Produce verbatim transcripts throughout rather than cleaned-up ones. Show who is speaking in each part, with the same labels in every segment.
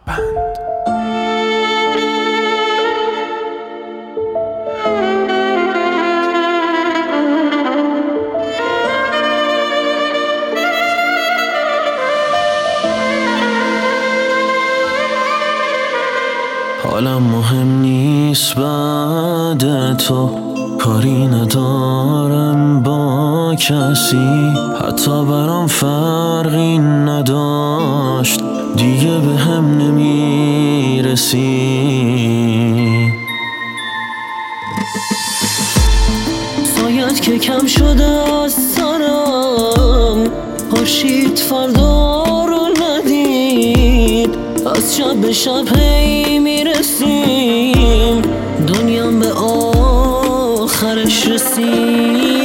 Speaker 1: بند. حالم مهم نیست بعد تو، کاری ندارم با کسی، حتی برام فرقی نداشت، دیگه به هم نمیرسی.
Speaker 2: سایت که کم شده از سرم، خورشید فردا رو ندید، از شب به شب هی میرسیم، دنیام به آخرش رسید.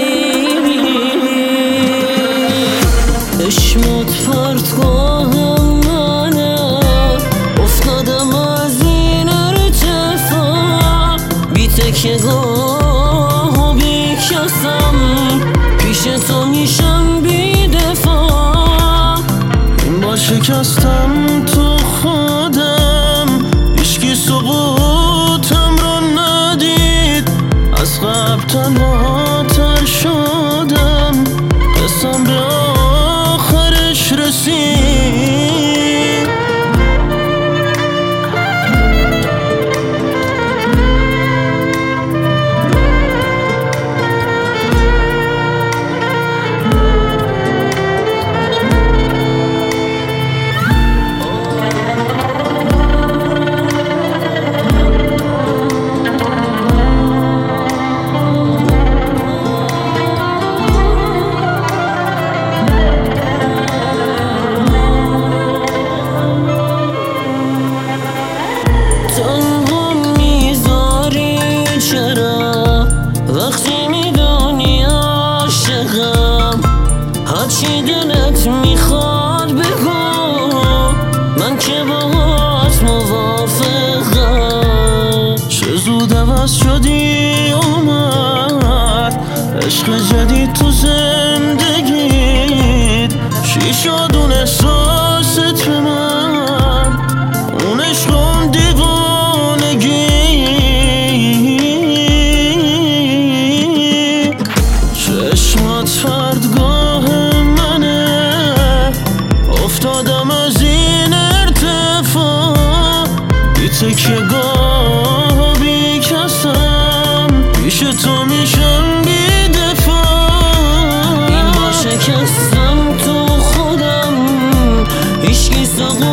Speaker 2: چشمات پرتگاه منه، افتادم از این ارتفاع، بی تکیه‌گاه و بی کسم، پیش تو میشم بی دفاع.
Speaker 1: این بار شکستم تو خودم، هیچکی سقوطم رو ندید، از قبل تنها تر شدم، قسم به آخرش رسید.
Speaker 2: وقتی میدونی عاشقم، هرچی دلت میخواد بگو، من که باهات موافقم.
Speaker 1: چه زود عوض شدی اومد عشق جدید تو زندگیت، چی شد اون احساست به من، اون عشق اون دیوانگی. چشمات فردگاه منه، افتادم از این ارتفاع، بی تکیه‌گاه بی کسم، پیش تو میشم بی دفاع.
Speaker 2: این بار شکستم تو خودم، هیچکی سقوط